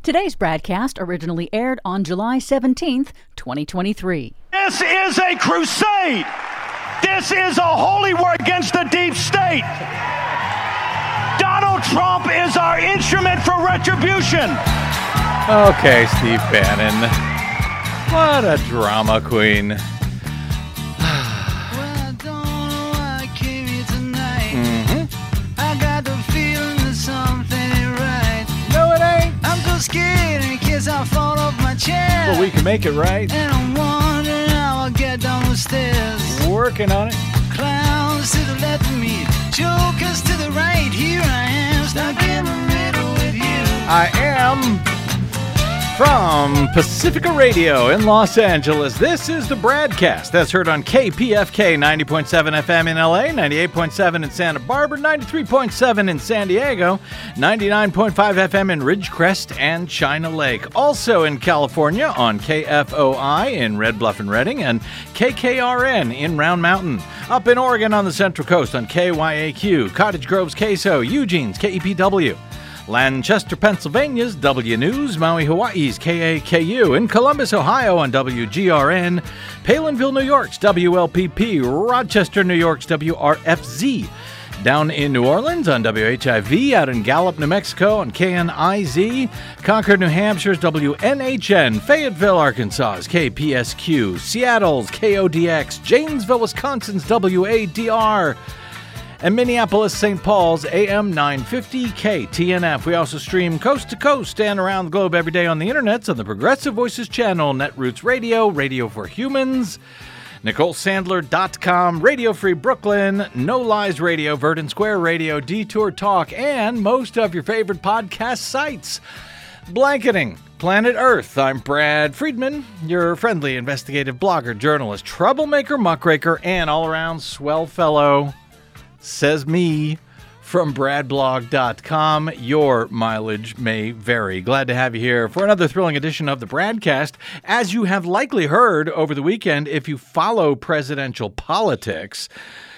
Today's broadcast originally aired on July 17th, 2023. This is a crusade. This is a holy war against the deep state. Donald Trump is our instrument for retribution. Okay, Steve Bannon. What a drama queen. Scared in case I fall off my chair. Well, we can make it right. And I'm wondering how I'll get down the stairs. Working on it. Clowns to the left of me, jokers to the right. Here I am, stuck in the middle with you. I am from Pacifica Radio in Los Angeles. This is the broadcast that's heard on KPFK 90.7 FM in LA, 98.7 in Santa Barbara, 93.7 in San Diego, 99.5 FM in Ridgecrest and China Lake. Also in California on KFOI in Red Bluff and Redding and KKRN in Round Mountain. Up in Oregon on the Central Coast on KYAQ, Cottage Grove's KSO, Eugene's KEPW. Lancaster, Pennsylvania's W News, Maui, Hawaii's KAKU, in Columbus, Ohio on WGRN, Palinville, New York's WLPP, Rochester, New York's WRFZ, down in New Orleans on WHIV, out in Gallup, New Mexico on KNIZ, Concord, New Hampshire's WNHN, Fayetteville, Arkansas's KPSQ, Seattle's KODX, Janesville, Wisconsin's WADR, and Minneapolis, St. Paul's AM 950 KTNF. We also stream coast to coast and around the globe every day on the internet on the Progressive Voices channel, Netroots Radio, Radio for Humans, NicoleSandler.com, Radio Free Brooklyn, No Lies Radio, Verdant Square Radio, Detour Talk, and most of your favorite podcast sites. Blanketing Planet Earth, I'm Brad Friedman, your friendly investigative blogger, journalist, troublemaker, muckraker, and all-around swell fellow. Says me from bradblog.com. Your mileage may vary. Glad to have you here for another thrilling edition of the broadcast. As you have likely heard over the weekend, if you follow presidential politics,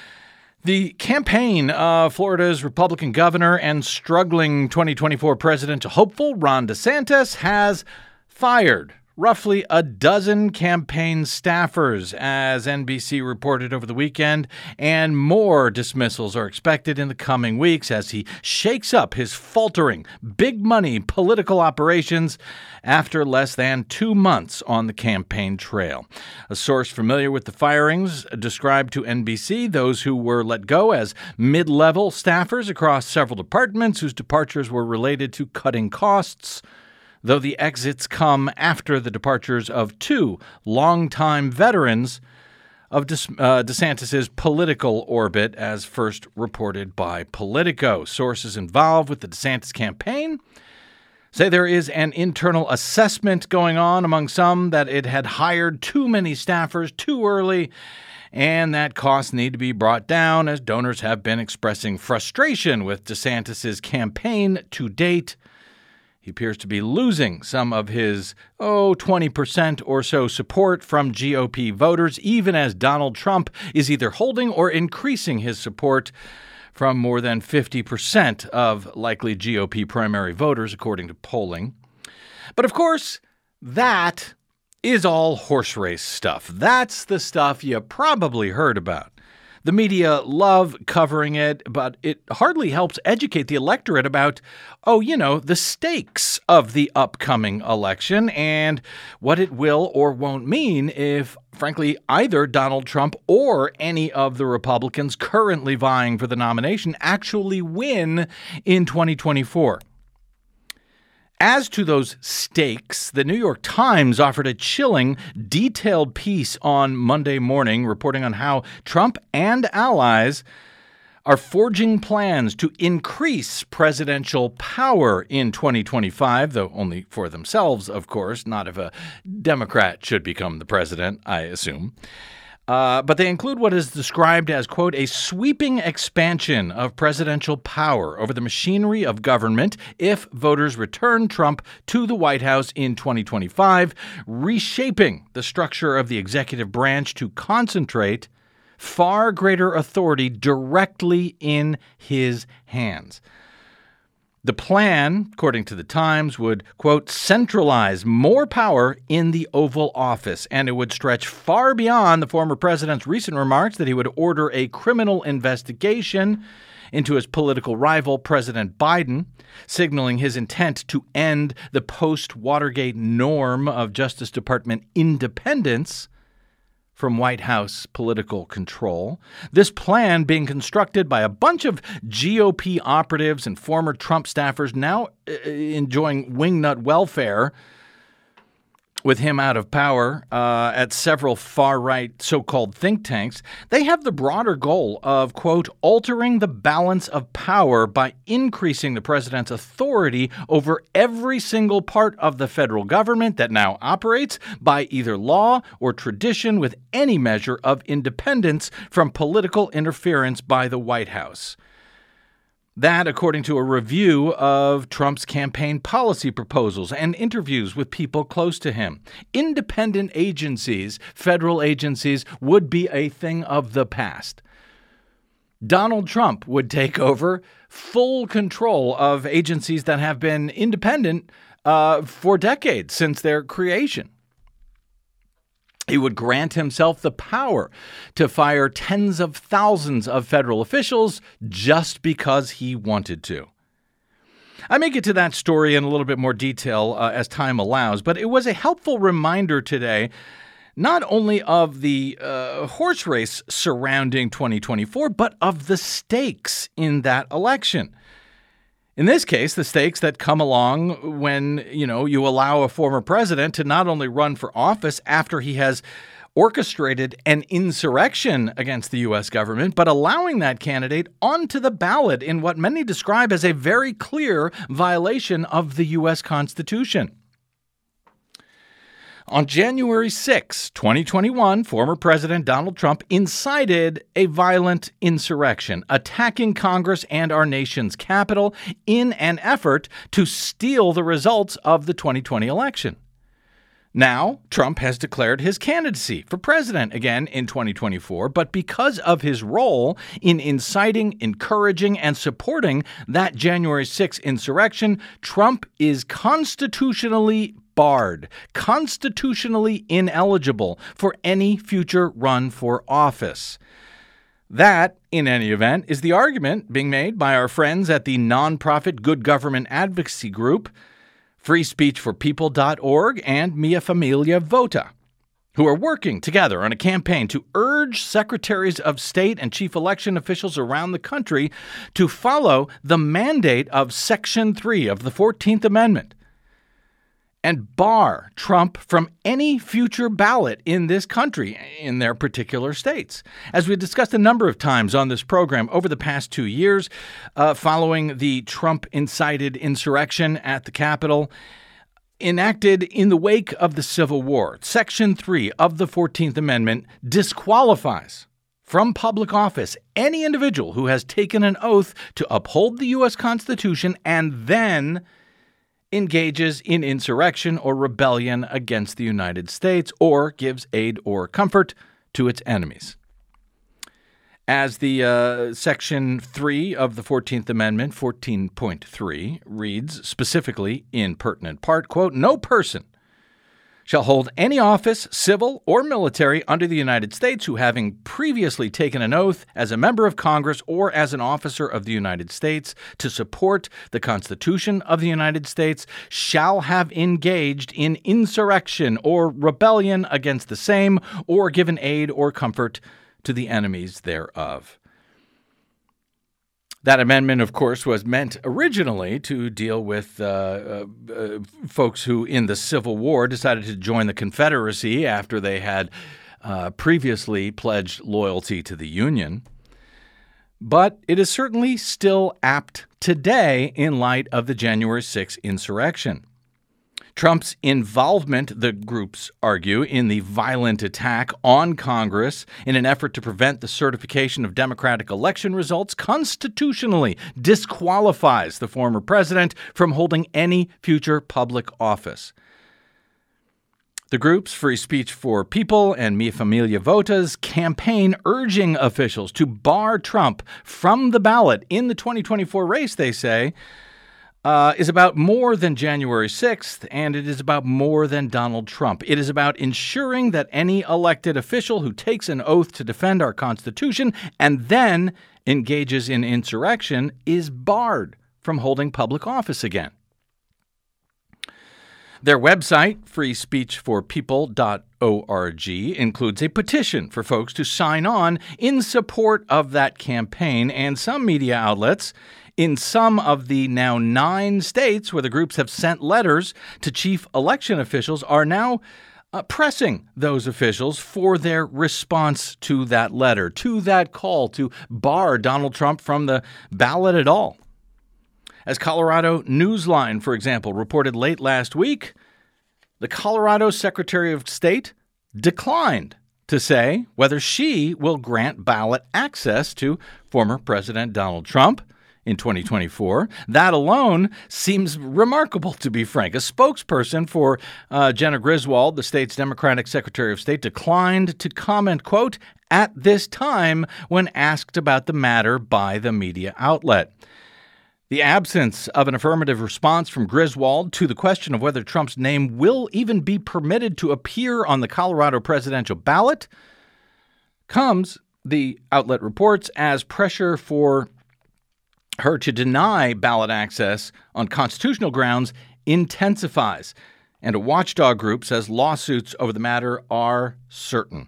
the campaign of Florida's Republican governor and struggling 2024 presidential hopeful Ron DeSantis has fired roughly a dozen campaign staffers, as NBC reported over the weekend, and more dismissals are expected in the coming weeks as he shakes up his faltering, big-money political operations after less than 2 months on the campaign trail. A source familiar with the firings described to NBC those who were let go as mid-level staffers across several departments whose departures were related to cutting costs, though the exits come after the departures of two longtime veterans of DeSantis' political orbit, as first reported by Politico. Sources involved with the DeSantis campaign say there is an internal assessment going on among some that it had hired too many staffers too early, and that costs need to be brought down as donors have been expressing frustration with DeSantis' campaign to date. He appears to be losing some of his, 20% or so support from GOP voters, even as Donald Trump is either holding or increasing his support from more than 50% of likely GOP primary voters, according to polling. But of course, that is all horse race stuff. That's the stuff you probably heard about. The media love covering it, but it hardly helps educate the electorate about, the stakes of the upcoming election and what it will or won't mean if, frankly, either Donald Trump or any of the Republicans currently vying for the nomination actually win in 2024. As to those stakes, the New York Times offered a chilling, detailed piece on Monday morning reporting on how Trump and allies are forging plans to increase presidential power in 2025, though only for themselves, of course, not if a Democrat should become the president, I assume. But they include what is described as, quote, a sweeping expansion of presidential power over the machinery of government if voters return Trump to the White House in 2025, reshaping the structure of the executive branch to concentrate far greater authority directly in his hands. The plan, according to the Times, would, quote, centralize more power in the Oval Office, and it would stretch far beyond the former president's recent remarks that he would order a criminal investigation into his political rival, President Biden, signaling his intent to end the post-Watergate norm of Justice Department independence from White House political control. This plan being constructed by a bunch of GOP operatives and former Trump staffers now enjoying wingnut welfare with him out of power at several far-right so-called think tanks. They have the broader goal of, quote, altering the balance of power by increasing the president's authority over every single part of the federal government that now operates by either law or tradition with any measure of independence from political interference by the White House. That, according to a review of Trump's campaign policy proposals and interviews with people close to him. Independent agencies, federal agencies, would be a thing of the past. Donald Trump would take over full control of agencies that have been independent for decades since their creation. He would grant himself the power to fire tens of thousands of federal officials just because he wanted to. I may get to that story in a little bit more detail as time allows, but it was a helpful reminder today not only of the horse race surrounding 2024, but of the stakes in that election. In this case, the stakes that come along when, you allow a former president to not only run for office after he has orchestrated an insurrection against the U.S. government, but allowing that candidate onto the ballot in what many describe as a very clear violation of the U.S. Constitution. On January 6, 2021, former President Donald Trump incited a violent insurrection, attacking Congress and our nation's capital in an effort to steal the results of the 2020 election. Now, Trump has declared his candidacy for president again in 2024, but because of his role in inciting, encouraging, and supporting that January 6 insurrection, Trump is constitutionally barred, constitutionally ineligible for any future run for office. That, in any event, is the argument being made by our friends at the nonprofit Good Government Advocacy Group, freespeechforpeople.org, and Mia Familia Vota, who are working together on a campaign to urge secretaries of state and chief election officials around the country to follow the mandate of Section 3 of the 14th Amendment and bar Trump from any future ballot in this country in their particular states. As we discussed a number of times on this program over the past 2 years, following the Trump-incited insurrection at the Capitol, enacted in the wake of the Civil War, Section 3 of the 14th Amendment disqualifies from public office any individual who has taken an oath to uphold the U.S. Constitution and then engages in insurrection or rebellion against the United States or gives aid or comfort to its enemies. As the Section 3 of the 14th Amendment, 14.3, reads specifically in pertinent part, quote, no person shall hold any office, civil or military, under the United States who, having previously taken an oath as a member of Congress or as an officer of the United States to support the Constitution of the United States, shall have engaged in insurrection or rebellion against the same or given aid or comfort to the enemies thereof. That amendment, of course, was meant originally to deal with folks who, in the Civil War, decided to join the Confederacy after they had previously pledged loyalty to the Union. But it is certainly still apt today in light of the January 6th insurrection. Trump's involvement, the groups argue, in the violent attack on Congress in an effort to prevent the certification of Democratic election results constitutionally disqualifies the former president from holding any future public office. The groups Free Speech for People and Mi Familia Vota's campaign urging officials to bar Trump from the ballot in the 2024 race, they say, is about more than January 6th, and it is about more than Donald Trump. It is about ensuring that any elected official who takes an oath to defend our Constitution and then engages in insurrection is barred from holding public office again. Their website, freespeechforpeople.org, includes a petition for folks to sign on in support of that campaign, and some media outlets in some of the now 9 states where the groups have sent letters to chief election officials are now pressing those officials for their response to that letter, to that call to bar Donald Trump from the ballot at all. As Colorado Newsline, for example, reported late last week, the Colorado Secretary of State declined to say whether she will grant ballot access to former President Donald Trump in 2024. That alone seems remarkable, to be frank. A spokesperson for Jena Griswold, the state's Democratic Secretary of State, declined to comment, quote, at this time when asked about the matter by the media outlet. The absence of an affirmative response from Griswold to the question of whether Trump's name will even be permitted to appear on the Colorado presidential ballot comes, the outlet reports, as pressure for her to deny ballot access on constitutional grounds intensifies. And a watchdog group says lawsuits over the matter are certain.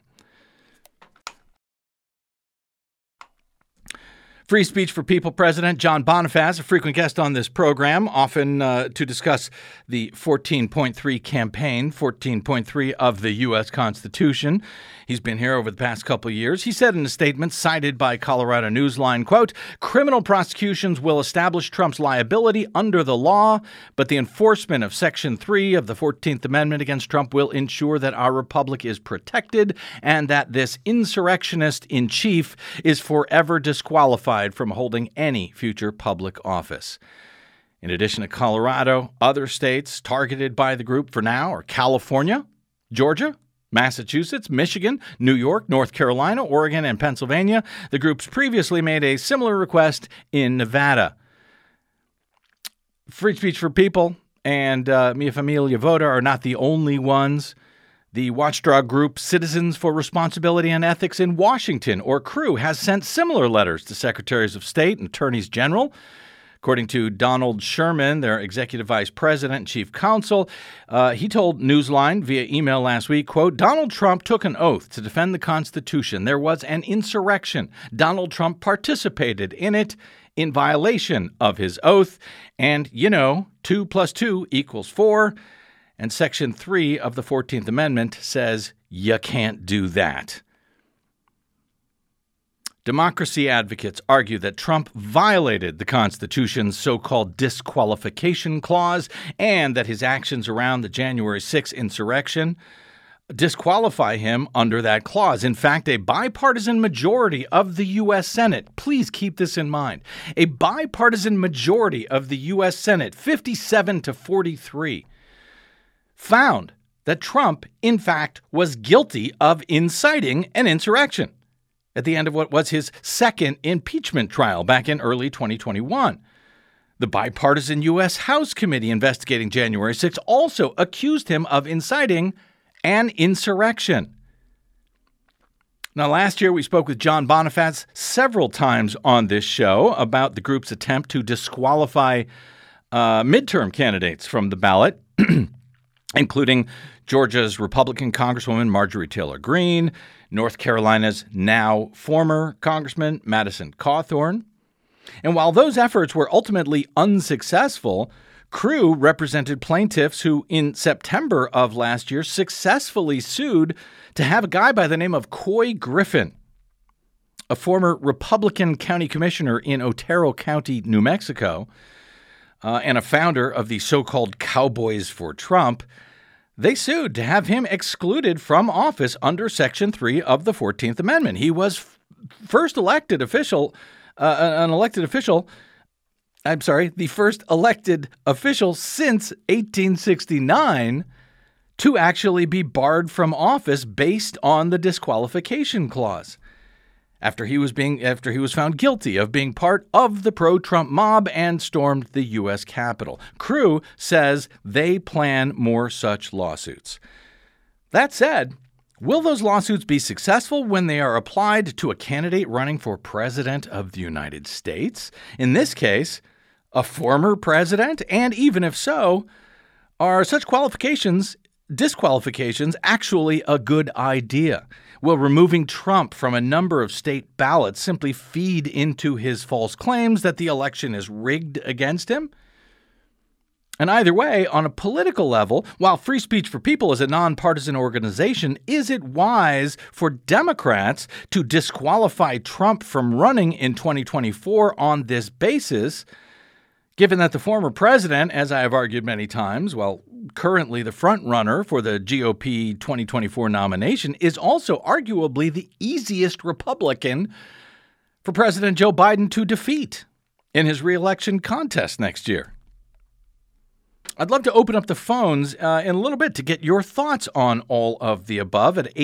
Free Speech for People President John Bonifaz, a frequent guest on this program, often to discuss the 14.3 campaign, 14.3 of the U.S. Constitution. He's been here over the past couple of years. He said in a statement cited by Colorado Newsline, quote, criminal prosecutions will establish Trump's liability under the law, but the enforcement of Section 3 of the 14th Amendment against Trump will ensure that our republic is protected and that this insurrectionist in chief is forever disqualified from holding any future public office. In addition to Colorado, other states targeted by the group for now are California, Georgia, Massachusetts, Michigan, New York, North Carolina, Oregon, and Pennsylvania. The groups previously made a similar request in Nevada. Free Speech for People and Mi Familia Vota are not the only ones. The watchdog group Citizens for Responsibility and Ethics in Washington, or CREW, has sent similar letters to secretaries of state and attorneys general. According to Donald Sherman, their executive vice president and chief counsel, he told Newsline via email last week, quote, Donald Trump took an oath to defend the Constitution. There was an insurrection. Donald Trump participated in it in violation of his oath. And, 2 + 2 = 4. And Section 3 of the 14th Amendment says you can't do that. Democracy advocates argue that Trump violated the Constitution's so-called disqualification clause and that his actions around the January 6th insurrection disqualify him under that clause. In fact, a bipartisan majority of the U.S. Senate, please keep this in mind, a bipartisan majority of the U.S. Senate, 57-43, found that Trump, in fact, was guilty of inciting an insurrection at the end of what was his second impeachment trial back in early 2021. The bipartisan U.S. House committee investigating January 6 also accused him of inciting an insurrection. Now, last year we spoke with John Bonifaz several times on this show about the group's attempt to disqualify midterm candidates from the ballot, including Georgia's Republican Congresswoman Marjorie Taylor Greene, North Carolina's now former Congressman Madison Cawthorn. And while those efforts were ultimately unsuccessful, CREW represented plaintiffs who, in September of last year, successfully sued to have a guy by the name of Couy Griffin, a former Republican county commissioner in Otero County, New Mexico, and a founder of the so-called Cowboys for Trump. They sued to have him excluded from office under Section 3 of the 14th Amendment. He was the first elected official since 1869 to actually be barred from office based on the disqualification clause. after he was found guilty of being part of the pro-Trump mob and stormed the U.S. Capitol. Crew says they plan more such lawsuits. That said, will those lawsuits be successful when they are applied to a candidate running for president of the United States? In this case, a former president? And even if so, are such disqualifications actually a good idea? Will removing Trump from a number of state ballots simply feed into his false claims that the election is rigged against him? And either way, on a political level, while Free Speech for People is a nonpartisan organization, is it wise for Democrats to disqualify Trump from running in 2024 on this basis, given that the former president, as I have argued many times, currently the front runner for the GOP 2024 nomination, is also arguably the easiest Republican for President Joe Biden to defeat in his reelection contest next year? I'd love to open up the phones in a little bit to get your thoughts on all of the above at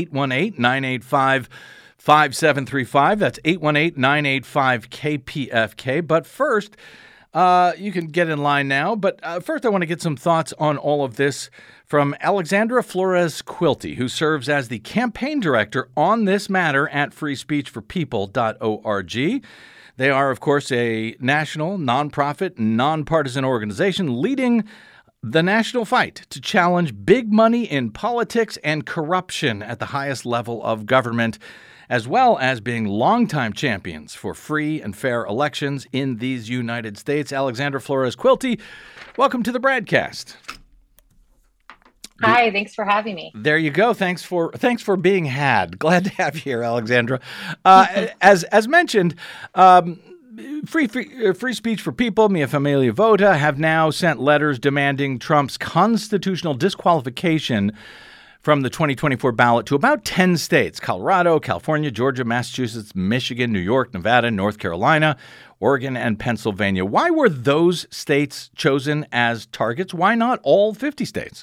818-985-5735. That's 818-985-KPFK. But first, you can get in line now. But first, I want to get some thoughts on all of this from Alexandra Flores Quilty, who serves as the campaign director on this matter at freespeechforpeople.org. They are, of course, a national, nonprofit, nonpartisan organization leading the national fight to challenge big money in politics and corruption at the highest level of government, as well as being longtime champions for free and fair elections in these United States. Alexandra Flores Quilty, welcome to the Bradcast. Hi, thanks for having me. There you go. Thanks for being had. Glad to have you here, Alexandra. As mentioned, Free Speech for People, Mia Familia Vota, have now sent letters demanding Trump's constitutional disqualification from the 2024 ballot to about 10 states: Colorado, California, Georgia, Massachusetts, Michigan, New York, Nevada, North Carolina, Oregon, and Pennsylvania. Why were those states chosen as targets? Why not all 50 states?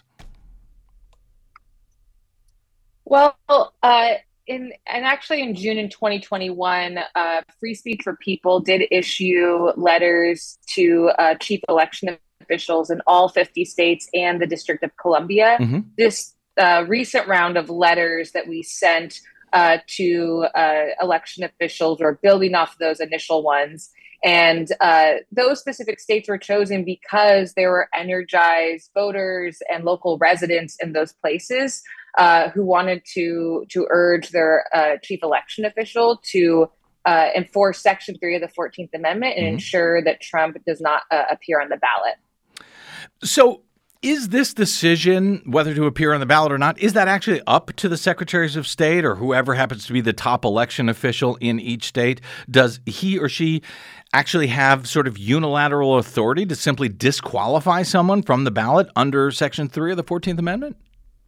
Well, in June in 2021, Free Speech for People did issue letters to chief election officials in all 50 states and the District of Columbia. Mm-hmm. This recent round of letters that we sent to election officials were building off those initial ones. And those specific states were chosen because there were energized voters and local residents in those places who wanted to urge their chief election official to enforce Section 3 of the 14th Amendment and ensure that Trump does not appear on the ballot. So is this decision, whether to appear on the ballot or not, is that actually up to the secretaries of state or whoever happens to be the top election official in each state? Does he or she actually have sort of unilateral authority to simply disqualify someone from the ballot under Section 3 of the 14th Amendment?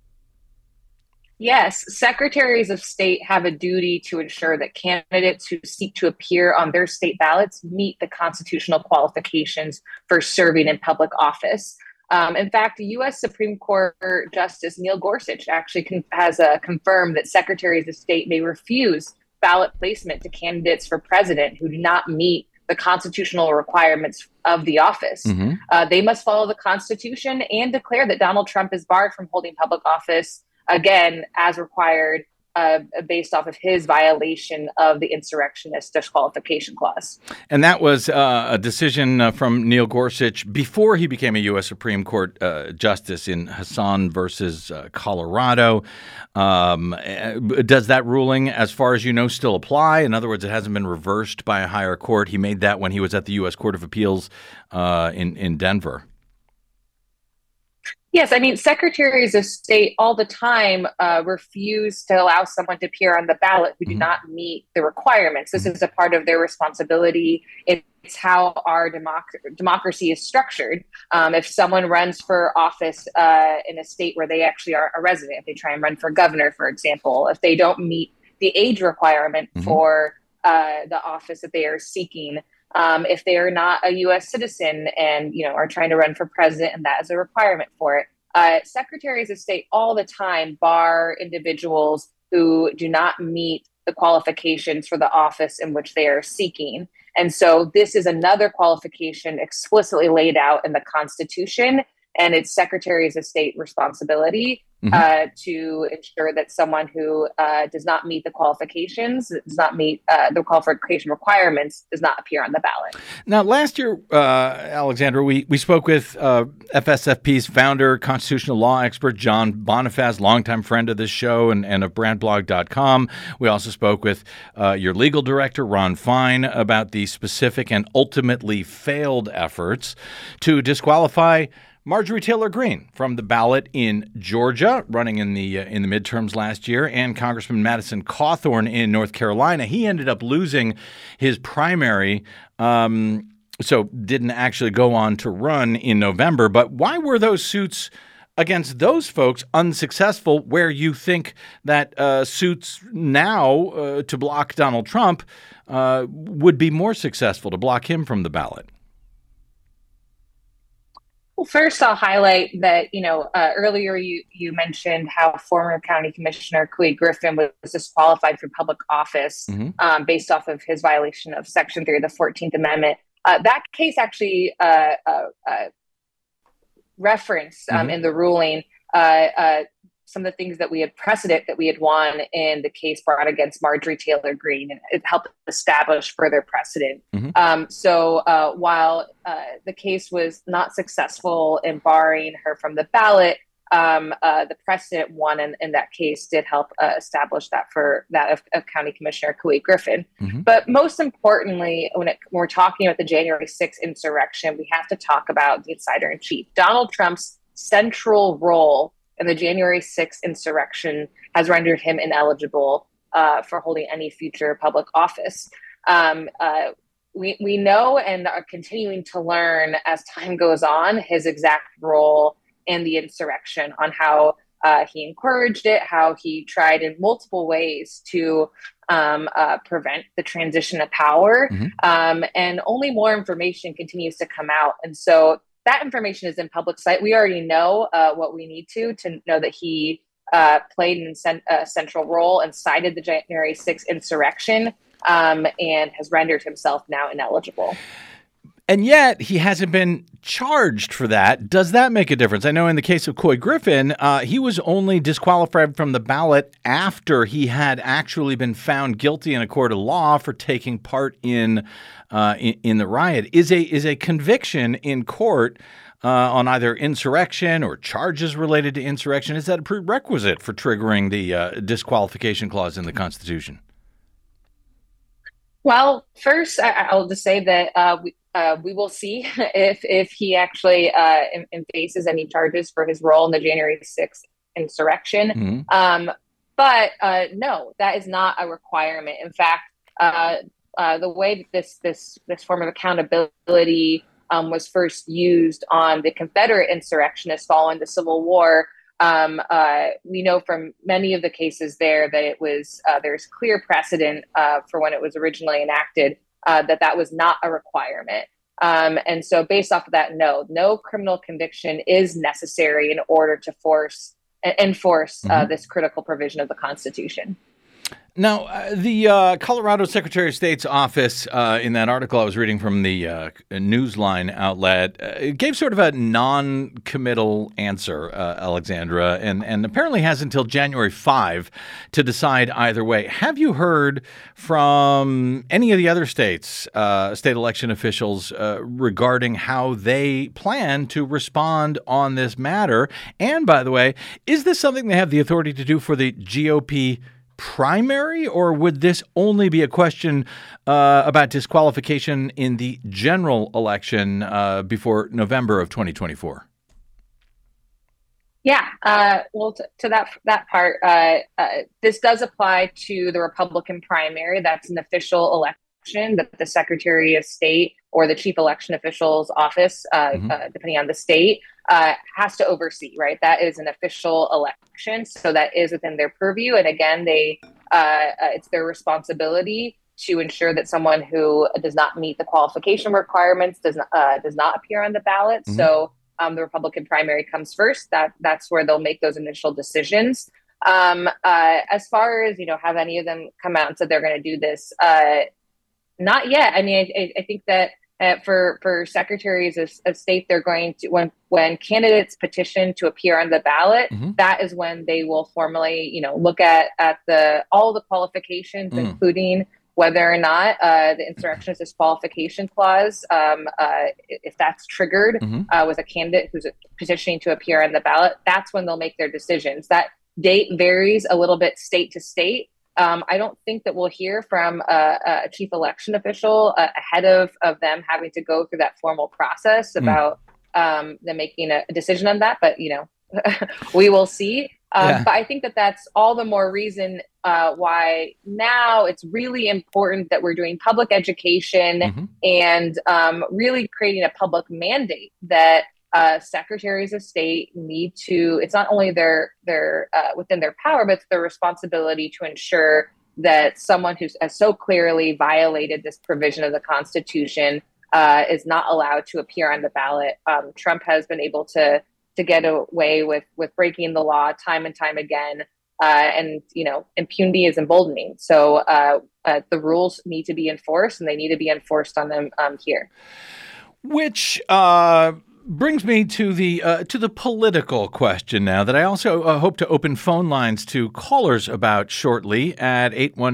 Yes, secretaries of state have a duty to ensure that candidates who seek to appear on their state ballots meet the constitutional qualifications for serving in public office. In fact, the U.S. Supreme Court Justice Neil Gorsuch actually has confirmed that secretaries of state may refuse ballot placement to candidates for president who do not meet the constitutional requirements of the office. Mm-hmm. They must follow the Constitution and declare that Donald Trump is barred from holding public office, again, as required, based off of his violation of the insurrectionist disqualification clause. And that was a decision from Neil Gorsuch before he became a U.S. Supreme Court justice in Hassan versus Colorado. Does that ruling, as far as you know, still apply? In other words, it hasn't been reversed by a higher court. He made that when he was at the U.S. Court of Appeals in Denver. Yes, I mean, secretaries of state all the time refuse to allow someone to appear on the ballot who do not meet the requirements. This is a part of their responsibility. It's how our democracy is structured. If someone runs for office in a state where they actually are a resident, if they try and run for governor, for example, if they don't meet the age requirement for the office that they are seeking, if they are not a U.S. citizen and, are trying to run for president and that is a requirement for it. Secretaries of state all the time bar individuals who do not meet the qualifications for the office in which they are seeking. And so this is another qualification explicitly laid out in the Constitution, and it's Secretaries of State responsibility to ensure that someone who does not meet the qualifications, does not meet the qualification requirements, does not appear on the ballot. Now, last year, Alexandra, we spoke with FSFP's founder, constitutional law expert John Bonifaz, longtime friend of this show and of brandblog.com. We also spoke with your legal director, Ron Fine, about the specific and ultimately failed efforts to disqualify Marjorie Taylor Greene from the ballot in Georgia, running in the midterms last year, and Congressman Madison Cawthorn in North Carolina. He ended up losing his primary, so didn't actually go on to run in November. But why were those suits against those folks unsuccessful, where you think that suits now to block Donald Trump would be more successful, to block him from the ballot? Well, first, I'll highlight that, earlier you mentioned how former County Commissioner Couey Griffin was disqualified from public office based off of his violation of Section 3 of the 14th Amendment. That case actually referenced in the ruling some of the things that we had precedent that we had won in the case brought against Marjorie Taylor Greene, and it helped establish further precedent. So while the case was not successful in barring her from the ballot, the precedent won in that case did help establish that for that of County Commissioner Couey Griffin. But most importantly, when we're talking about the January 6th insurrection, we have to talk about the insider-in-chief. Donald Trump's central role in the January 6th insurrection has rendered him ineligible for holding any future public office. We know and are continuing to learn as time goes on his exact role in the insurrection, on how he encouraged it, how he tried in multiple ways to prevent the transition of power. And only more information continues to come out. And so that information is in public sight. We already know what we need to know that he played a central role, incited the January 6th insurrection, and has rendered himself now ineligible. And yet he hasn't been charged for that. Does that make a difference? I know in the case of Couey Griffin, he was only disqualified from the ballot after he had actually been found guilty in a court of law for taking part in the riot. Is a conviction in court on either insurrection or charges related to insurrection, is that a prerequisite for triggering the disqualification clause in the Constitution? Well, first, I'll just say that we will see if he actually faces any charges for his role in the January 6th insurrection. But no, that is not a requirement. In fact, the way that this form of accountability was first used on the Confederate insurrectionists following the Civil War, we know from many of the cases there that it was there's clear precedent for when it was originally enacted that was not a requirement. And so based off of that, no criminal conviction is necessary in order to enforce this critical provision of the Constitution. Now, the Colorado Secretary of State's office, in that article I was reading from the Newsline outlet, gave sort of a non-committal answer, Alexandra, and apparently has until January 5 to decide either way. Have you heard from any of the other states, state election officials, regarding how they plan to respond on this matter? And by the way, is this something they have the authority to do for the GOP primary, or would this only be a question about disqualification in the general election before November of 2024? Yeah, well, to that part, this does apply to the Republican primary. That's an official election that the Secretary of State or the Chief Election Official's office, depending on the state, has to oversee, right? That is an official election, so that is within their purview. And again, it's their responsibility to ensure that someone who does not meet the qualification requirements does not appear on the ballot. So the Republican primary comes first. That's where they'll make those initial decisions. As far as, have any of them come out and said they're going to do this? Not yet. I mean, I think that for secretaries of state, they're going to, when candidates petition to appear on the ballot, that is when they will formally, look at all the qualifications, including whether or not the insurrectionist disqualification clause, if that's triggered with a candidate who's petitioning to appear on the ballot, that's when they'll make their decisions. That date varies a little bit state to state. I don't think that we'll hear from a chief election official ahead of them having to go through that formal process about them making a decision on that. But, we will see. But I think that that's all the more reason why now it's really important that we're doing public education and really creating a public mandate that secretaries of state need to, it's not only their within their power, but it's their responsibility to ensure that someone who has so clearly violated this provision of the Constitution is not allowed to appear on the ballot. Trump has been able to get away with breaking the law time and time again. And, impunity is emboldening. So the rules need to be enforced, and they need to be enforced on them here. Which brings me to the political question now that I also hope to open phone lines to callers about shortly at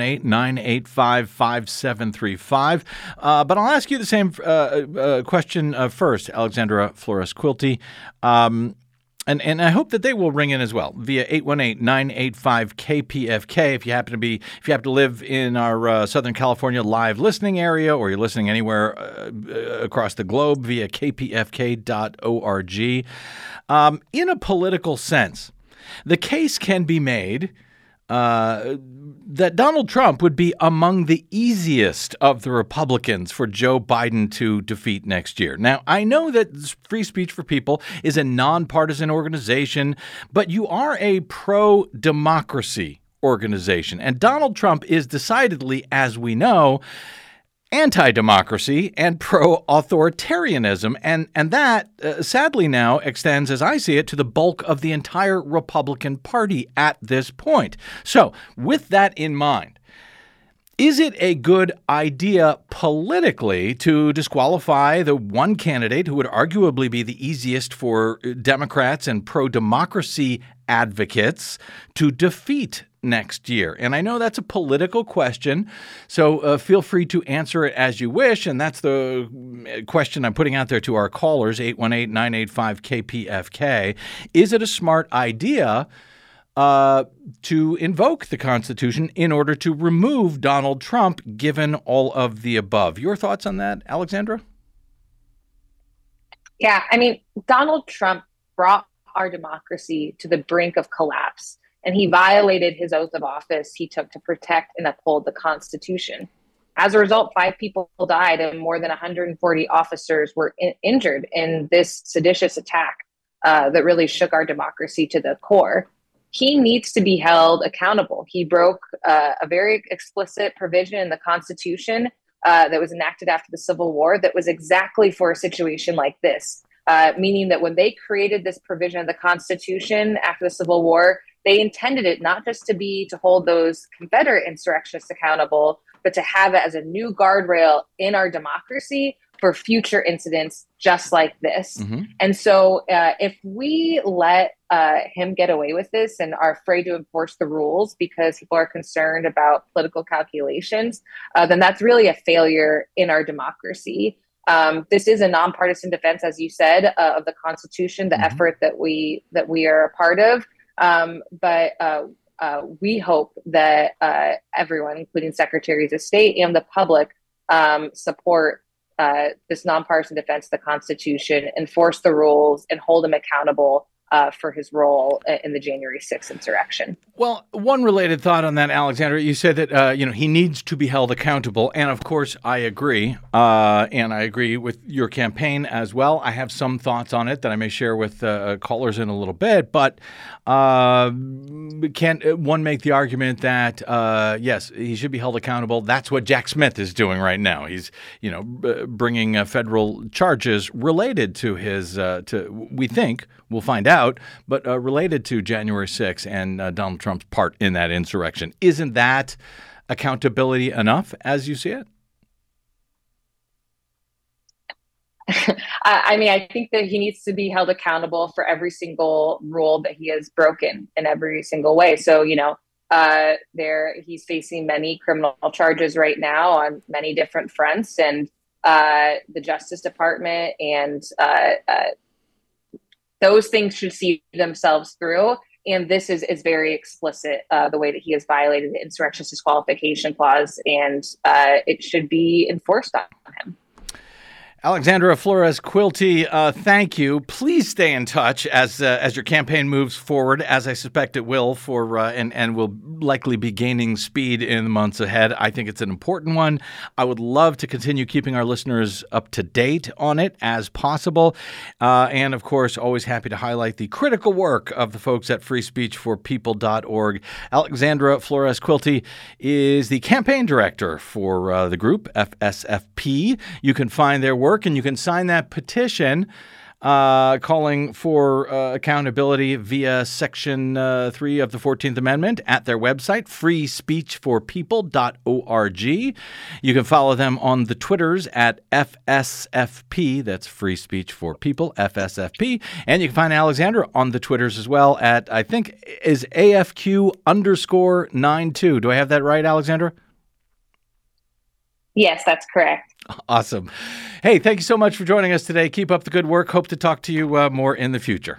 818-985-5735. But I'll ask you the same question first, Alexandra Flores-Quilty. And I hope that they will ring in as well via 818-985-KPFK. If you happen to live in our Southern California live listening area, or you're listening anywhere across the globe via kpfk.org. In a political sense, the case can be made that Donald Trump would be among the easiest of the Republicans for Joe Biden to defeat next year. Now, I know that Free Speech for People is a nonpartisan organization, but you are a pro-democracy organization. And Donald Trump is decidedly, as we know, anti-democracy and pro-authoritarianism. And that, sadly now, extends, as I see it, to the bulk of the entire Republican Party at this point. So, with that in mind, is it a good idea politically to disqualify the one candidate who would arguably be the easiest for Democrats and pro-democracy advocates to defeat next year? And I know that's a political question, so feel free to answer it as you wish. And that's the question I'm putting out there to our callers, 818-985-KPFK. Is it a smart idea to invoke the Constitution in order to remove Donald Trump, given all of the above? Your thoughts on that, Alexandra? Yeah, I mean, Donald Trump brought our democracy to the brink of collapse, and he violated his oath of office he took to protect and uphold the Constitution. As a result, 5 people died and more than 140 officers were injured in this seditious attack that really shook our democracy to the core. He needs to be held accountable. He broke a very explicit provision in the Constitution that was enacted after the Civil War that was exactly for a situation like this, meaning that when they created this provision of the Constitution after the Civil War, they intended it not just to hold those Confederate insurrectionists accountable, but to have it as a new guardrail in our democracy for future incidents just like this. And so if we let him get away with this and are afraid to enforce the rules because people are concerned about political calculations, then that's really a failure in our democracy. This is a nonpartisan defense, as you said, of the Constitution, the effort that we are a part of. But we hope that everyone, including secretaries of state and the public, support this nonpartisan defense of the Constitution, enforce the rules, and hold him accountable for his role in the January 6th insurrection. Well, one related thought on that, Alexandra, you said that, he needs to be held accountable. And of course, I agree. And I agree with your campaign as well. I have some thoughts on it that I may share with callers in a little bit. But can one make the argument that, yes, he should be held accountable? That's what Jack Smith is doing right now. He's, bringing federal charges related to his, we think, we'll find out, out, but related to January 6th and Donald Trump's part in that insurrection. Isn't that accountability enough as you see it? I mean, I think that he needs to be held accountable for every single rule that he has broken in every single way. So, he's facing many criminal charges right now on many different fronts, and the Justice Department and those things should see themselves through. And this is very explicit, the way that he has violated the insurrectionist disqualification clause, and it should be enforced on him. Alexandra Flores-Quilty, thank you. Please stay in touch as your campaign moves forward, as I suspect it will, and will likely be gaining speed in the months ahead. I think it's an important one. I would love to continue keeping our listeners up to date on it as possible. And, of course, always happy to highlight the critical work of the folks at freespeechforpeople.org. Alexandra Flores-Quilty is the campaign director for the group, FSFP. You can find their work, and you can sign that petition calling for accountability via Section 3 of the 14th Amendment at their website, freespeechforpeople.org. You can follow them on the Twitters at FSFP. That's Free Speech for People, FSFP. And you can find Alexandra on the Twitters as well at, I think, is AFQ_92. Do I have that right, Alexandra? Yes, that's correct. Awesome. Hey, thank you so much for joining us today. Keep up the good work. Hope to talk to you more in the future.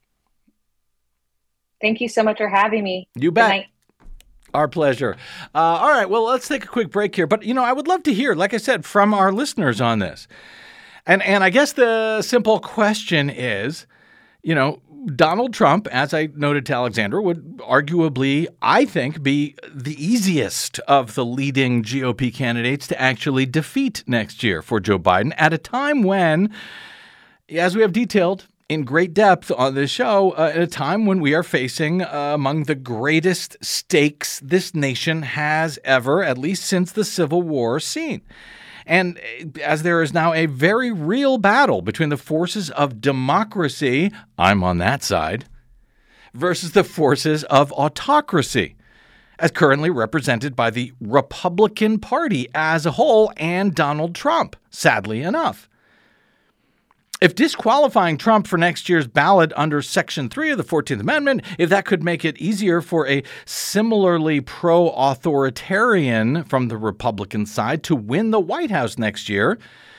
Thank you so much for having me. You bet. Good night. Our pleasure. All right. Well, let's take a quick break here. But, I would love to hear, like I said, from our listeners on this. And I guess the simple question is, Donald Trump, as I noted to Alexandra, would arguably, I think, be the easiest of the leading GOP candidates to actually defeat next year for Joe Biden at a time when, as we have detailed in great depth on this show, at a time when we are facing among the greatest stakes this nation has ever, at least since the Civil War, seen. And as there is now a very real battle between the forces of democracy, I'm on that side, versus the forces of autocracy, as currently represented by the Republican Party as a whole and Donald Trump, sadly enough. If disqualifying Trump for next year's ballot under Section 3 of the 14th Amendment, if that could make it easier for a similarly pro-authoritarian from the Republican side to win the White House next year,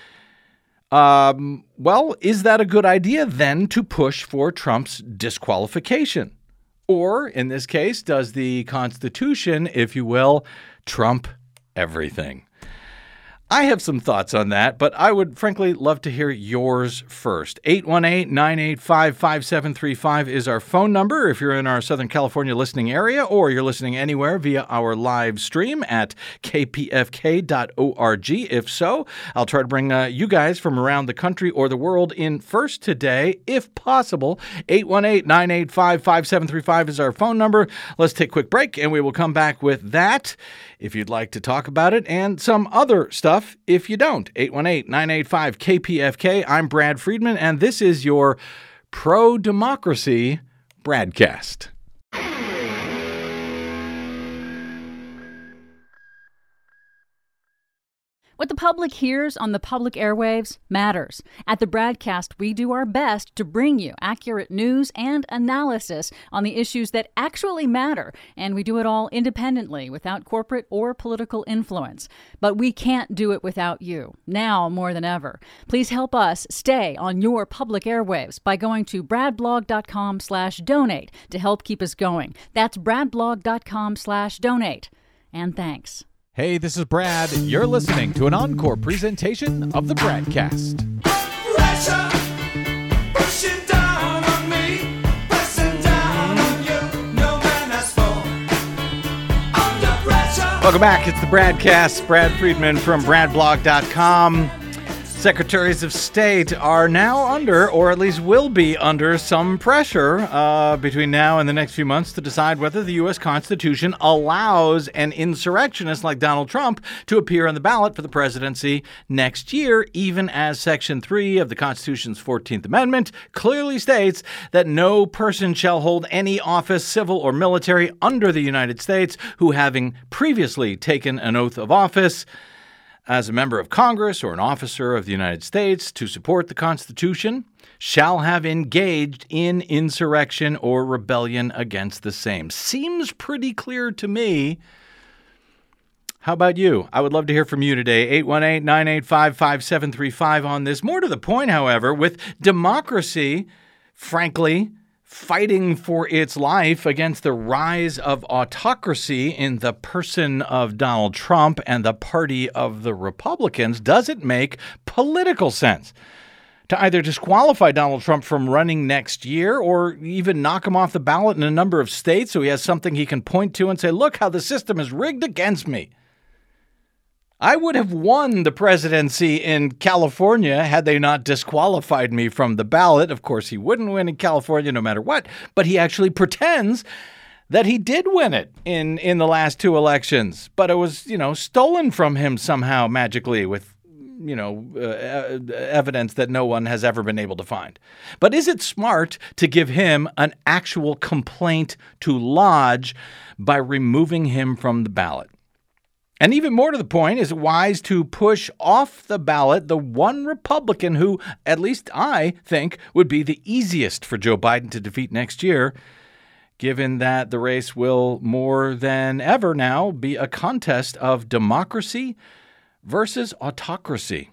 well, is that a good idea then to push for Trump's disqualification? Or, in this case, does the Constitution, if you will, trump everything? I have some thoughts on that, but I would frankly love to hear yours first. 818-985-5735 is our phone number if you're in our Southern California listening area, or you're listening anywhere via our live stream at kpfk.org. If so, I'll try to bring you guys from around the country or the world in first today, if possible. 818-985-5735 is our phone number. Let's take a quick break, and we will come back with that if you'd like to talk about it, and some other stuff if you don't. 818-985-KPFK. I'm Brad Friedman, and this is your pro-democracy Bradcast. What the public hears on the public airwaves matters. At the Bradcast, we do our best to bring you accurate news and analysis on the issues that actually matter, and we do it all independently, without corporate or political influence. But we can't do it without you, now more than ever. Please help us stay on your public airwaves by going to bradblog.com/donate to help keep us going. That's bradblog.com/donate. And thanks. Hey, this is Brad. You're listening to an encore presentation of the Bradcast. Pressure, pushing down on me, pressing down on you. No man has fallen under pressure. Welcome back. It's the Bradcast. Brad Friedman from bradblog.com. Secretaries of State are now under, or at least will be under, some pressure between now and the next few months to decide whether the U.S. Constitution allows an insurrectionist like Donald Trump to appear on the ballot for the presidency next year, even as Section 3 of the Constitution's 14th Amendment clearly states that no person shall hold any office, civil or military, under the United States who, having previously taken an oath of office as a member of Congress or an officer of the United States to support the Constitution, shall have engaged in insurrection or rebellion against the same. Seems pretty clear to me. How about you? I would love to hear from you today. 818-985-5735 on this. More to the point, however, with democracy, frankly, fighting for its life against the rise of autocracy in the person of Donald Trump and the party of the Republicans, does it make political sense to either disqualify Donald Trump from running next year or even knock him off the ballot in a number of states so he has something he can point to and say, look how the system is rigged against me? I would have won the presidency in California had they not disqualified me from the ballot. Of course, he wouldn't win in California no matter what, but he actually pretends that he did win it in the last two elections. But it was, stolen from him somehow magically with, evidence that no one has ever been able to find. But is it smart to give him an actual complaint to lodge by removing him from the ballot? And even more to the point, is it wise to push off the ballot the one Republican who, at least I think, would be the easiest for Joe Biden to defeat next year, given that the race will more than ever now be a contest of democracy versus autocracy?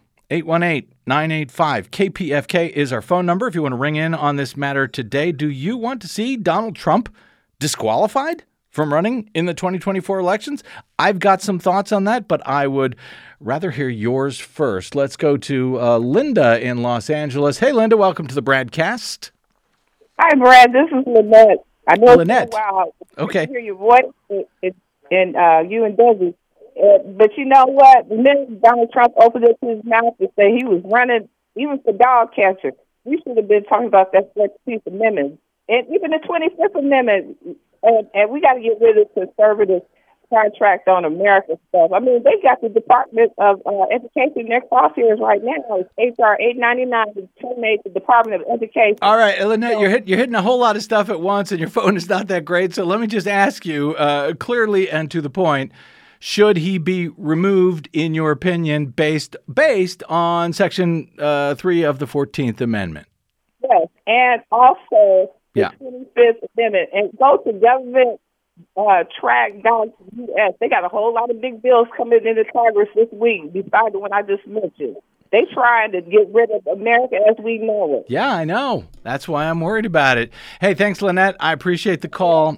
818-985-KPFK is our phone number if you want to ring in on this matter today. Do you want to see Donald Trump disqualified from running in the 2024 elections? I've got some thoughts on that, but I would rather hear yours first. Let's go to Linda in Los Angeles. Hey, Linda, welcome to the Bradcast. Hi, Brad. This is Lynette. I know Lynette. it's been a while. Okay. I hear your voice and you and Desi. But you know what? The minute Donald Trump opened up his mouth to say he was running, even for dog catcher, we should have been talking about that 14th Amendment. And even the 25th Amendment. And we got to get rid of conservative contract on America stuff. I mean, they got the Department of Education in their crosshairs right now. It's H.R. 899 to terminate the Department of Education. All right, Lynette, you're hitting a whole lot of stuff at once, and your phone is not that great. So let me just ask you clearly and to the point, should he be removed, in your opinion, based on Section 3 of the 14th Amendment? Yes, and also the 25th Amendment. And go to government track.us. They got a whole lot of big bills coming into Congress this week, besides the one I just mentioned. They trying to get rid of America as we know it. Yeah, I know. That's why I'm worried about it. Hey, thanks, Lynette. I appreciate the call.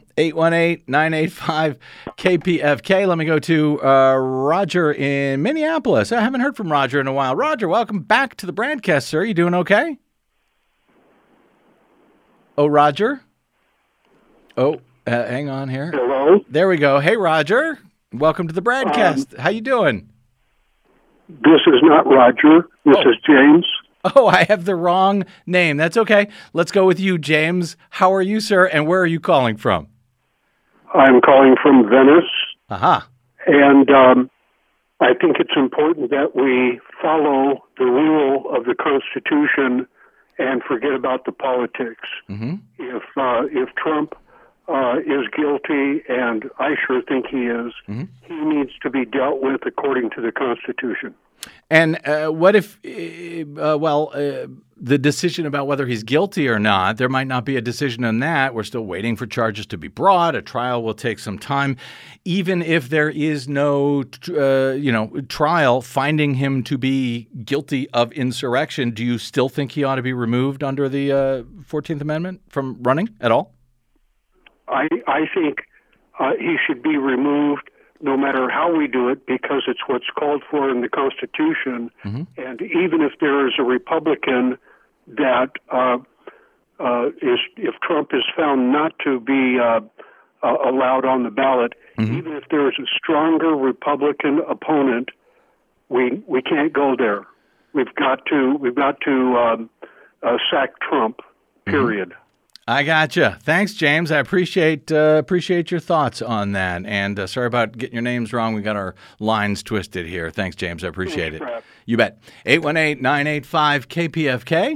818-985-KPFK. Let me go to Roger in Minneapolis. I haven't heard from Roger in a while. Roger, welcome back to the Bradcast, sir. You doing okay? Oh, Roger? Oh, hang on here. Hello? There we go. Hey, Roger. Welcome to the Bradcast. How you doing? This is not Roger. This is James. Oh, I have the wrong name. That's okay. Let's go with you, James. How are you, sir, and where are you calling from? I'm calling from Venice. Aha. And I think it's important that we follow the rule of the Constitution and forget about the politics. Mm-hmm. If Trump is guilty, and I sure think he is, he needs to be dealt with according to the Constitution. And what if, the decision about whether he's guilty or not, there might not be a decision on that. We're still waiting for charges to be brought. A trial will take some time. Even if there is no, trial finding him to be guilty of insurrection, do you still think he ought to be removed under the 14th Amendment from running at all? I think he should be removed no matter how we do it, because it's what's called for in the Constitution. And even if there is a Republican that if Trump is found not to be allowed on the ballot, even if there is a stronger Republican opponent, we can't go there. we've got to sack Trump. Period. I gotcha. Thanks, James. I appreciate your thoughts on that. And sorry about getting your names wrong. We got our lines twisted here. Thanks, James. I appreciate it. You bet. 818-985-KPFK.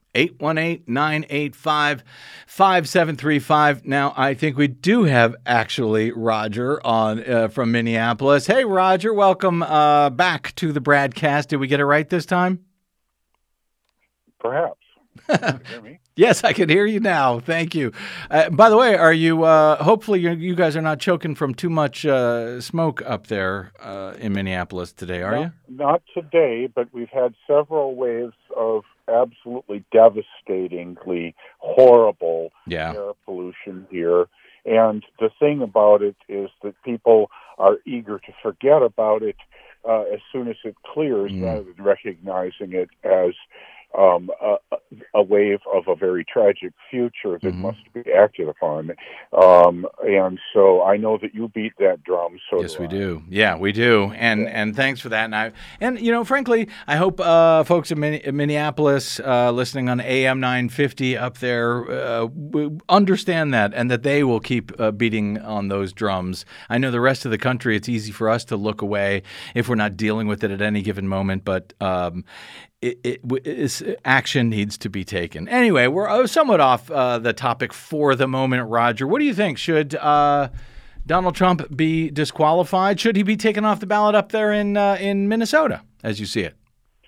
818-985-5735. Now, I think we do have actually Roger on from Minneapolis. Hey, Roger, welcome back to the broadcast. Did we get it right this time? Perhaps. Can you hear me? Yes, I can hear you now. Thank you. By the way, are you? Hopefully, you guys are not choking from too much smoke up there in Minneapolis today, are you? Not today, but we've had several waves of absolutely devastatingly horrible air pollution here. And the thing about it is that people are eager to forget about it as soon as it clears, rather than recognizing it as a wave of a very tragic future that must be acted upon. And so I know that you beat that drum. So yes, we do. Yeah, we do. And thanks for that. And you know, frankly, I hope folks in Minneapolis listening on AM 950 up there understand that, and that they will keep beating on those drums. I know the rest of the country, it's easy for us to look away if we're not dealing with it at any given moment, but action needs to be taken. Anyway, we're somewhat off the topic for the moment, Roger. What do you think? Should Donald Trump be disqualified? Should he be taken off the ballot up there in Minnesota, as you see it?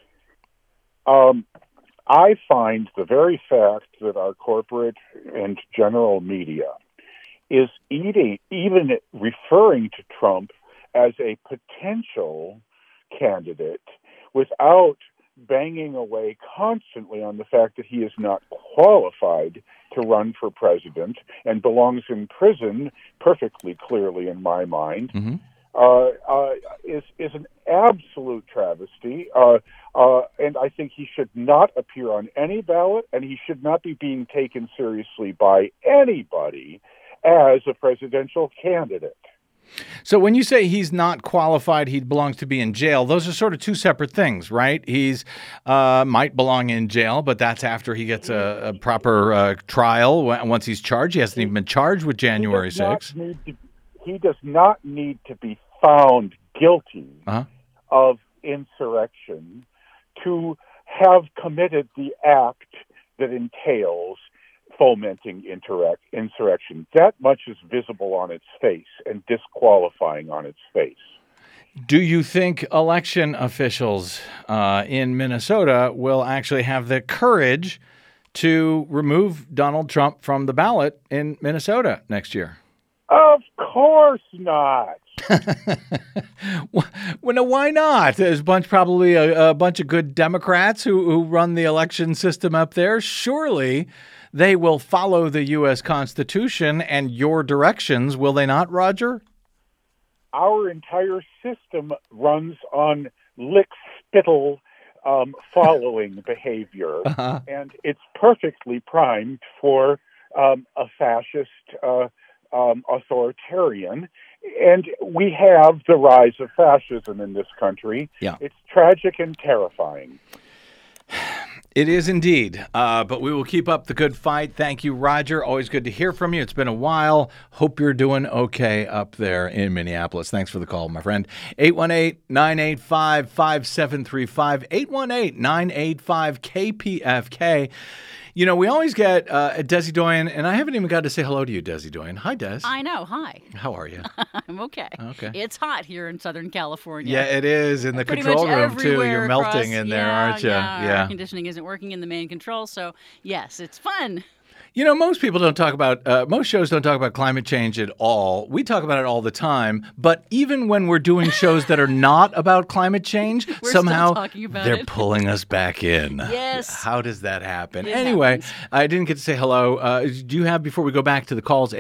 I find the very fact that our corporate and general media is even referring to Trump as a potential candidate without banging away constantly on the fact that he is not qualified to run for president and belongs in prison perfectly clearly in my mind, is an absolute travesty. And I think he should not appear on any ballot, and he should not be being taken seriously by anybody as a presidential candidate. So when you say he's not qualified, he belongs to be in jail, those are sort of two separate things, right? He's might belong in jail, but that's after he gets a proper trial. Once he's charged, he hasn't even been charged with January 6th. He does not need to be found guilty of insurrection to have committed the act that entails fomenting insurrection. That much is visible on its face and disqualifying on its face. Do you think election officials in Minnesota will actually have the courage to remove Donald Trump from the ballot in Minnesota next year? Of course not. Well, no, why not? There's probably a bunch of good Democrats who run the election system up there. Surely they will follow the U.S. Constitution and your directions, will they not, Roger? Our entire system runs on lick-spittle following behavior, and it's perfectly primed for a fascist authoritarian. And we have the rise of fascism in this country. Yeah. It's tragic and terrifying. It is indeed, but we will keep up the good fight. Thank you, Roger. Always good to hear from you. It's been a while. Hope you're doing okay up there in Minneapolis. Thanks for the call, my friend. 818-985-5735, 818-985-KPFK. You know, we always get Desi Doyen, and I haven't even got to say hello to you, Desi Doyen. Hi, Des. I know. Hi. How are you? I'm okay. Okay. It's hot here in Southern California. Yeah, it is. In the Pretty control much room, too. You're everywhere melting in there, aren't you? Yeah. Air conditioning isn't working in the main control, so yes, it's fun. You know, most people don't talk about, most shows don't talk about climate change at all. We talk about it all the time, but even when we're doing shows that are not about climate change, somehow they're pulling us back in. Yes. How does that happen? It Anyway, happens. I didn't get to say hello. Do you have, before we go back to the calls,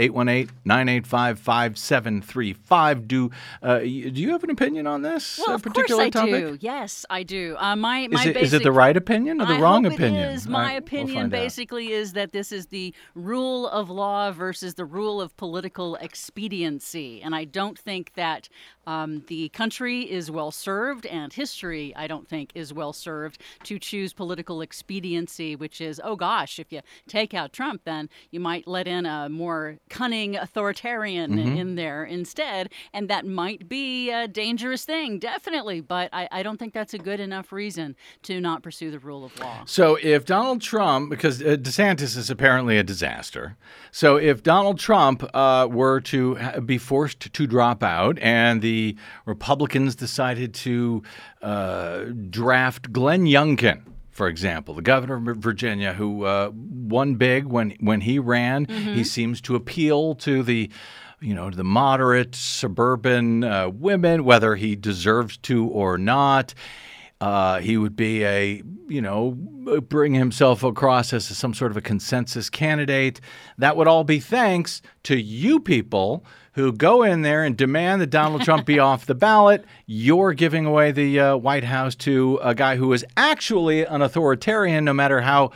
818-985-5735, do you have an opinion on this particular topic? Well, of course I do. Yes, I do. Is it the right opinion or the wrong opinion? It is. My we'll opinion find out. basically is that this is the the rule of law versus the rule of political expediency. And I don't think that the country is well served, and history, I don't think, is well served to choose political expediency, which is, oh gosh, if you take out Trump, then you might let in a more cunning authoritarian in there instead. And that might be a dangerous thing, definitely. But I don't think that's a good enough reason to not pursue the rule of law. So if Donald Trump, because DeSantis is apparently a disaster, so if Donald Trump were to be forced to drop out and the Republicans decided to draft Glenn Youngkin, for example, the governor of Virginia, who won big when he ran, he seems to appeal to the the moderate suburban women, whether he deserves to or not. He would be bring himself across as some sort of a consensus candidate. That would all be thanks to you people who go in there and demand that Donald Trump be off the ballot. You're giving away the White House to a guy who is actually an authoritarian, no matter how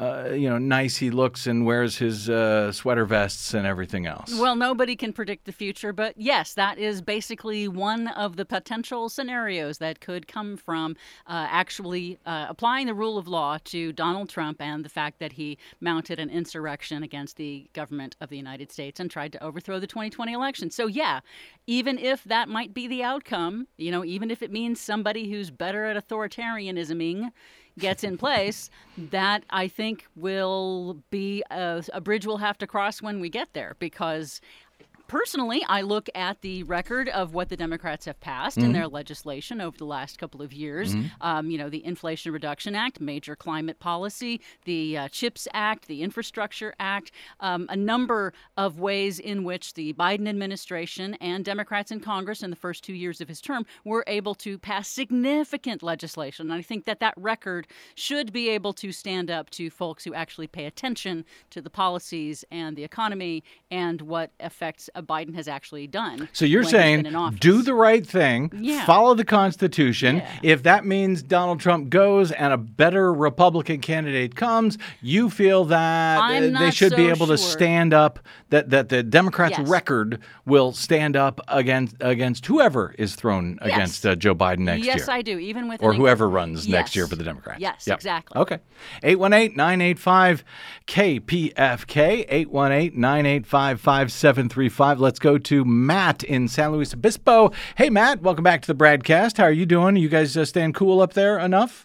nice he looks and wears his sweater vests and everything else. Well, nobody can predict the future, but yes, that is basically one of the potential scenarios that could come from actually applying the rule of law to Donald Trump and the fact that he mounted an insurrection against the government of the United States and tried to overthrow the 2020 election. So yeah, even if that might be the outcome, even if it means somebody who's better at authoritarianisming gets in place, that I think will be a bridge we'll have to cross when we get there. Because personally, I look at the record of what the Democrats have passed in their legislation over the last couple of years. The Inflation Reduction Act, major climate policy, the CHIPS Act, the Infrastructure Act, a number of ways in which the Biden administration and Democrats in Congress in the first 2 years of his term were able to pass significant legislation. And I think that record should be able to stand up to folks who actually pay attention to the policies and the economy and what effects Biden has actually done. So you're saying do the right thing, follow the Constitution. Yeah. If that means Donald Trump goes and a better Republican candidate comes, you feel that they should be able to stand up, that the Democrats' record will stand up against whoever is thrown against Joe Biden next year. Yes, I do. Even with or whoever runs next year for the Democrats. Yes, exactly. Okay. 818-985-KPFK, 818-985-5735. Let's go to Matt in San Luis Obispo. Hey, Matt, welcome back to the Bradcast. How are you doing? You guys staying cool up there enough?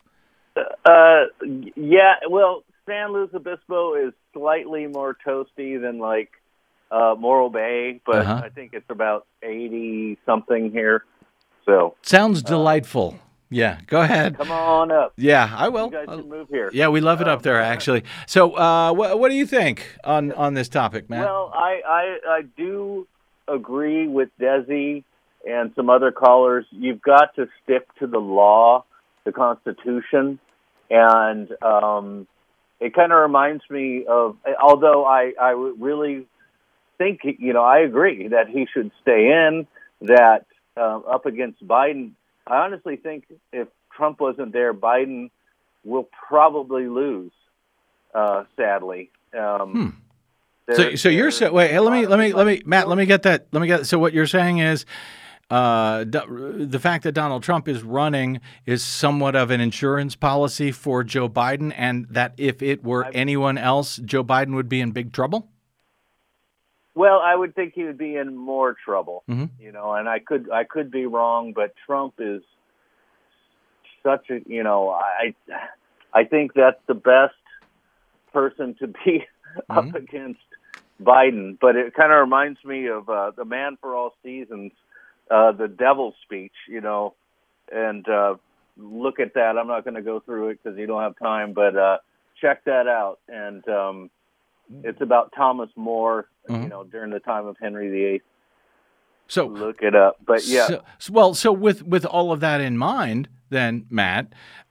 Yeah, well, San Luis Obispo is slightly more toasty than Morro Bay, but I think it's about 80-something here. So sounds delightful. Yeah, go ahead. Come on up. Yeah, I will. You guys can move here. Yeah, we love it up there, actually. So what do you think on this topic, Matt? Well, I do agree with Desi and some other callers. You've got to stick to the law, the Constitution, and it kind of reminds me of, although I really think, I agree that he should stay in, that up against Biden. I honestly think if Trump wasn't there, Biden will probably lose, sadly. So you're saying, wait, hey, let me, Matt, let me get that. So what you're saying is the fact that Donald Trump is running is somewhat of an insurance policy for Joe Biden, and that if it were anyone else, Joe Biden would be in big trouble? Well, I would think he would be in more trouble, and I could be wrong, but Trump is such a, I think that's the best person to be up against Biden. But it kind of reminds me of the Man for All Seasons, the Devil's Speech, and look at that. I'm not going to go through it because you don't have time, but check that out. And it's about Thomas More, during the time of Henry VIII. So look it up. But yeah. So with all of that in mind, then, Matt,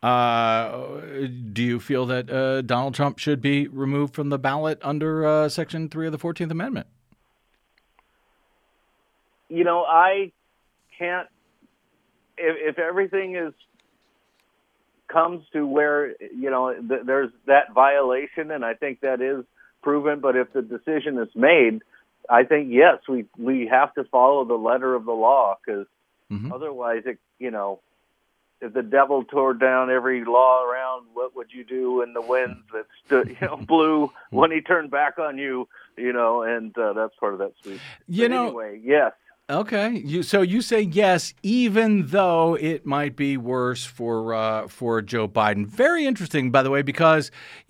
do you feel that Donald Trump should be removed from the ballot under Section 3 of the 14th Amendment? I can't. If everything comes to where there's that violation, and I think that is proven, but if the decision is made, I think, yes, we have to follow the letter of the law, because otherwise, if the devil tore down every law around, what would you do in the winds that blew when he turned back on you? And that's part of that speech. Anyway, yes. Okay, so you say yes, even though it might be worse for Joe Biden. Very interesting, by the way, because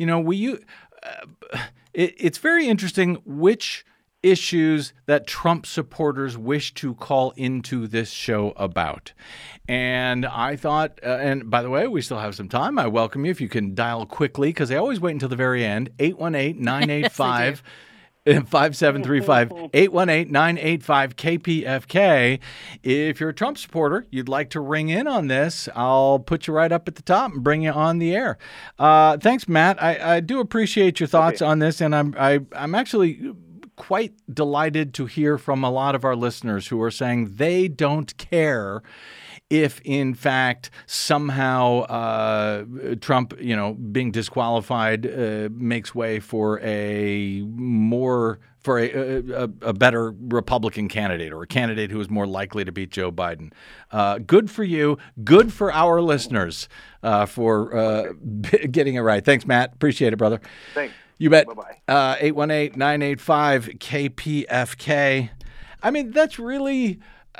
it's very interesting which issues that Trump supporters wish to call into this show about. And I thought, and by the way, we still have some time. I welcome you if you can dial quickly, because I always wait until the very end. 818-985. 5735 818-985-KPFK. If you're a Trump supporter, you'd like to ring in on this, I'll put you right up at the top and bring you on the air. Thanks, Matt. I do appreciate your thoughts on this, and I'm actually quite delighted to hear from a lot of our listeners who are saying they don't care if, in fact, somehow Trump, being disqualified makes way for a better Republican candidate, or a candidate who is more likely to beat Joe Biden. Good for you. Good for our listeners for getting it right. Thanks, Matt. Appreciate it, brother. Thanks. You bet. Bye-bye. 818-985-KPFK. I mean, that's really...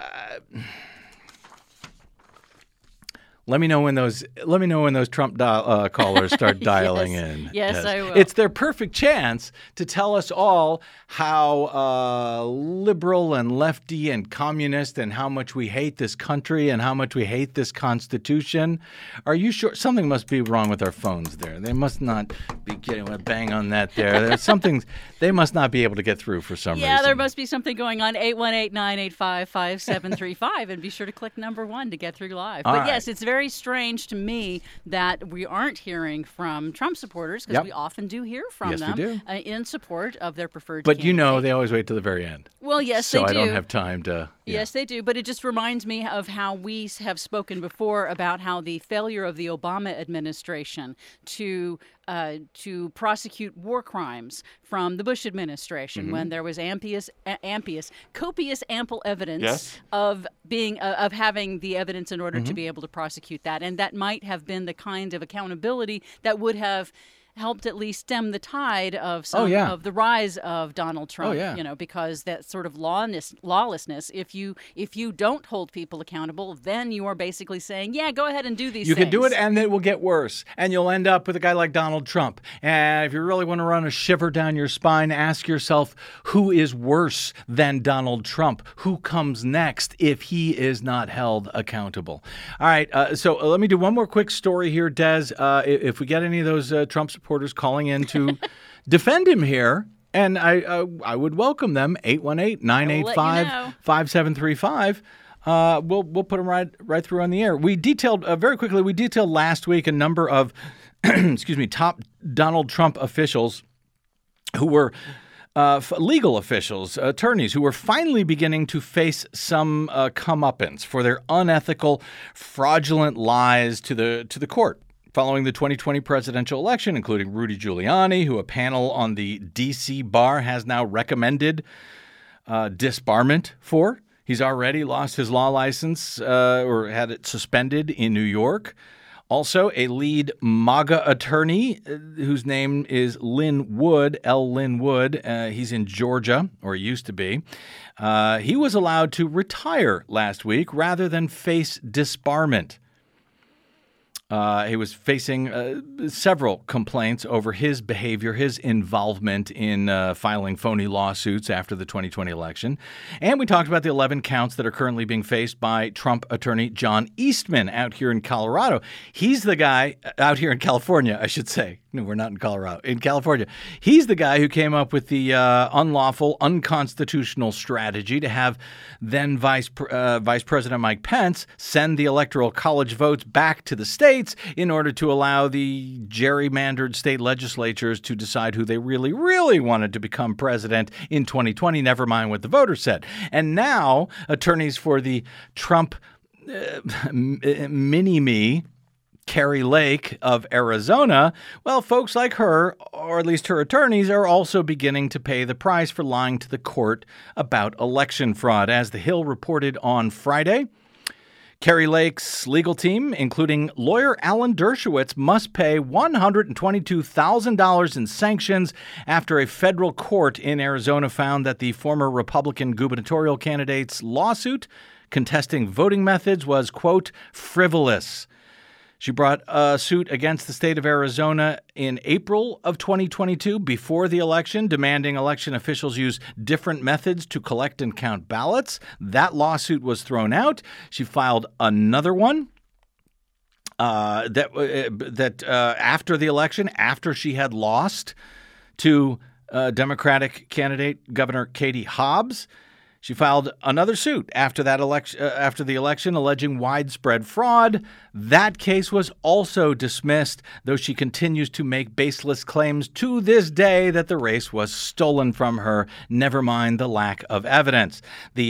Let me know when those Trump callers start dialing in. Yes, I will. It's their perfect chance to tell us all how liberal and lefty and communist, and how much we hate this country and how much we hate this Constitution. Are you sure? Something must be wrong with our phones there. They must not be getting a bang on that there. There's something they must not be able to get through for some reason. Yeah, there must be something going on. 818-985-5735, and be sure to click number 1 to get through live. But yes, it's very strange to me that we aren't hearing from Trump supporters, because we often do hear from them in support of their preferred candidate. They always wait to the very end. Well, yes, they do. So I don't have time to... Yes, they do. But it just reminds me of how we have spoken before about how the failure of the Obama administration to prosecute war crimes from the Bush administration, when there was copious, ample evidence of having the evidence in order to be able to prosecute that. And that might have been the kind of accountability that would have helped at least stem the tide of of the rise of Donald Trump. Because that sort of lawlessness. If you don't hold people accountable, then you are basically saying, go ahead and do these things. You can do it, and it will get worse, and you'll end up with a guy like Donald Trump. And if you really want to run a shiver down your spine, ask yourself, who is worse than Donald Trump? Who comes next if he is not held accountable? All right, so let me do one more quick story here, Des. If we get any of those Trump supporters calling in to defend him here, and I would welcome them. 818-985-5735. We'll put them right through on the air. We detailed very quickly. We detailed last week a number of top Donald Trump officials who were legal officials, attorneys who were finally beginning to face some comeuppance for their unethical, fraudulent lies to the court following the 2020 presidential election, including Rudy Giuliani, who a panel on the D.C. bar has now recommended disbarment for. He's already lost his law license or had it suspended in New York. Also, a lead MAGA attorney whose name is Lin Wood, L. Lin Wood. He's in Georgia, or he used to be. He was allowed to retire last week rather than face disbarment. He was facing several complaints over his behavior, his involvement in filing phony lawsuits after the 2020 election. And we talked about the 11 counts that are currently being faced by Trump attorney John Eastman out here in Colorado. He's the guy out here in California, I should say. No, we're not in Colorado. In California. He's the guy who came up with the unlawful, unconstitutional strategy to have then Vice President Mike Pence send the Electoral College votes back to the states in order to allow the gerrymandered state legislatures to decide who they really, really wanted to become president in 2020, never mind what the voters said. And now attorneys for the Trump mini-me, Kari Lake of Arizona, well, folks like her, or at least her attorneys, are also beginning to pay the price for lying to the court about election fraud. As The Hill reported on Friday, Kari Lake's legal team, including lawyer Alan Dershowitz, must pay $122,000 in sanctions after a federal court in Arizona found that the former Republican gubernatorial candidate's lawsuit contesting voting methods was, quote, frivolous. She brought a suit against the state of Arizona in April of 2022 before the election, demanding election officials use different methods to collect and count ballots. That lawsuit was thrown out. She filed another one that after the election, after she had lost to Democratic candidate Governor Katie Hobbs. She filed another suit after that after the election, alleging widespread fraud. That case was also dismissed, though she continues to make baseless claims to this day that the race was stolen from her, never mind the lack of evidence. The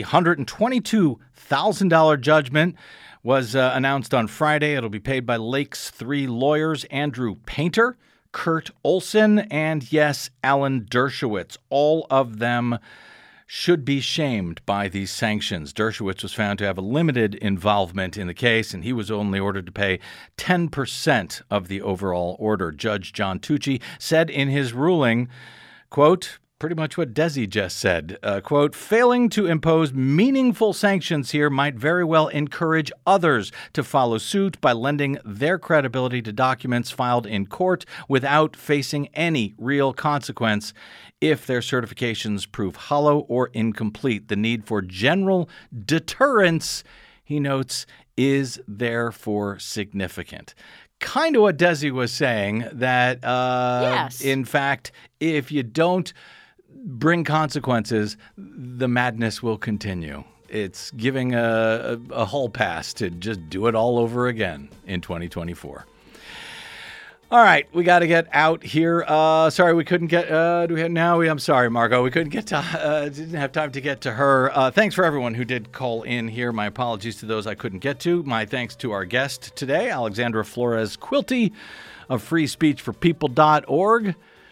$122,000 judgment was announced on Friday. It'll be paid by Lake's 3 lawyers, Andrew Painter, Kurt Olson, and, yes, Alan Dershowitz. All of them should be shamed by these sanctions. Dershowitz was found to have a limited involvement in the case, and he was only ordered to pay 10% of the overall order. Judge John Tucci said in his ruling, quote, pretty much what Desi just said, quote, failing to impose meaningful sanctions here might very well encourage others to follow suit by lending their credibility to documents filed in court without facing any real consequence if their certifications prove hollow or incomplete. The need for general deterrence, he notes, is therefore significant. Kind of what Desi was saying, that yes. In fact, if you don't bring consequences, the madness will continue. It's giving a hall pass to just do it all over again in 2024. All right, we got to get out here. Sorry, we couldn't get. I'm sorry, Margot. We couldn't get to. Didn't have time to get to her. Thanks for everyone who did call in here. My apologies to those I couldn't get to. My thanks to our guest today, Alexandra Flores Quilty of freespeechforpeople.org,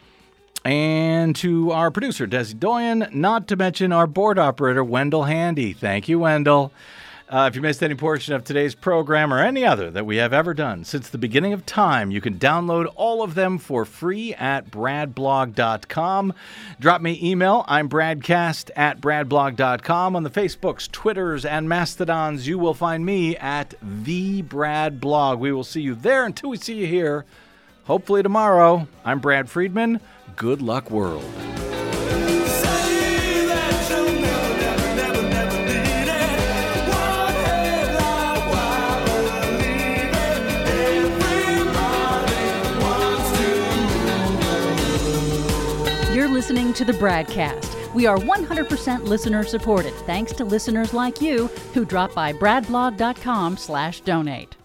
and to our producer, Desi Doyen. Not to mention our board operator, Wendell Handy. Thank you, Wendell. If you missed any portion of today's program or any other that we have ever done since the beginning of time, you can download all of them for free at bradblog.com. Drop me email. I'm bradcast@bradblog.com. On the Facebooks, Twitters, and Mastodons, you will find me at The Brad Blog. We will see you there until we see you here, hopefully tomorrow. I'm Brad Friedman. Good luck, world. Listening to the Bradcast. We are 100% listener supported, thanks to listeners like you who drop by bradblog.com/donate.